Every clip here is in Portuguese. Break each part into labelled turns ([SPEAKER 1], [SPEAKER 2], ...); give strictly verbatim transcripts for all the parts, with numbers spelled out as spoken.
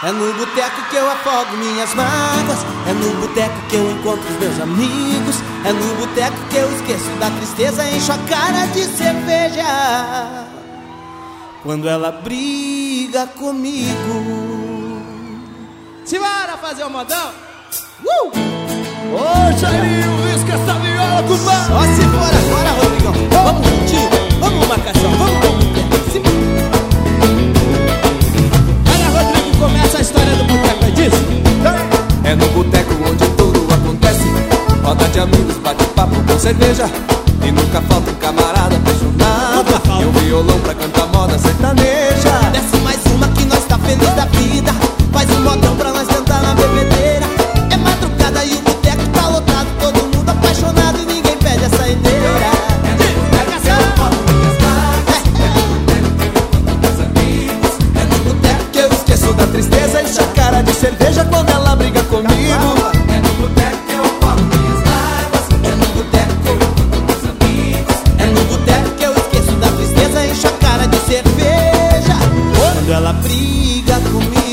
[SPEAKER 1] É no boteco que eu afogo minhas mágoas, é no boteco que eu encontro os meus amigos, é no boteco que eu esqueço da tristeza, encho a cara de cerveja quando ela briga comigo.
[SPEAKER 2] Simbora fazer o modão?
[SPEAKER 1] Uh!
[SPEAKER 2] Ô, Jairinho, esquece a viola, compadre.
[SPEAKER 1] Só se for agora, Rodrigão. Vamos juntinho, vamos marcação, vamos com o boteco.
[SPEAKER 2] Olha, Rodrigo, começa a história do boteco, é disso?
[SPEAKER 3] É no boteco onde tudo acontece, roda de amigos, bate papo com cerveja, e nunca falta um camarada apaixonado, e um violão pra cantar moda sertaneja.
[SPEAKER 1] Desce mais uma que nós tá feliz da vida, faz um modão pra nós cantar na bebedeira. É madrugada e o boteco tá lotado, todo mundo apaixonado e ninguém pede a saideira.
[SPEAKER 3] É no boteco que eu falo minhas mágoas, é no boteco que eu encontro meus amigos, é no boteco que eu esqueço da tristeza, encho a cara de cerveja quando ela briga comigo. É no boteco que eu falo minhas mágoas,
[SPEAKER 1] É no boteco que eu
[SPEAKER 3] encontro meus amigos,
[SPEAKER 1] É no boteco que eu esqueço da tristeza, encho a cara de cerveja quando ela briga comigo.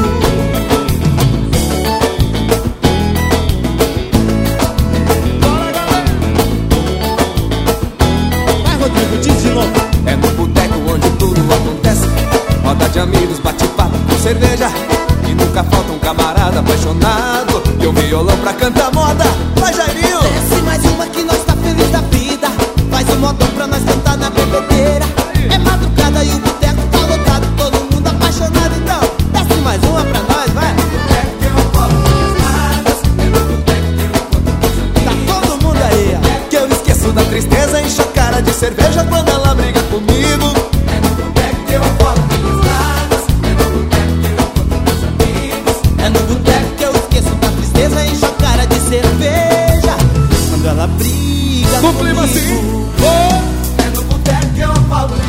[SPEAKER 2] Vai, Rodrigo, diz de novo.
[SPEAKER 3] é no boteco onde tudo acontece, roda de amigos, bate papo com cerveja, e nunca falta um camarada apaixonado, e um violão pra cantar moda. Vai, Jairinho!
[SPEAKER 1] Desce mais uma que nós tá feliz da vida, faz um modão pra nós cantar na bebedeira. É madrugada e o boteco tá lotado, todo mundo apaixonado, então desce mais uma pra nós, vai. Tá todo mundo aí, ó.
[SPEAKER 3] Que eu esqueço da tristeza, encho a cara de cerveja quando ela briga comigo. É no boteco que eu falo minhas mágoas, é no boteco que eu encontro meus amigos,
[SPEAKER 1] É no boteco que eu esqueço da tristeza, encho a cara de cerveja quando ela briga
[SPEAKER 2] Com clima
[SPEAKER 1] comigo.
[SPEAKER 2] assim.
[SPEAKER 3] é no boteco que eu falo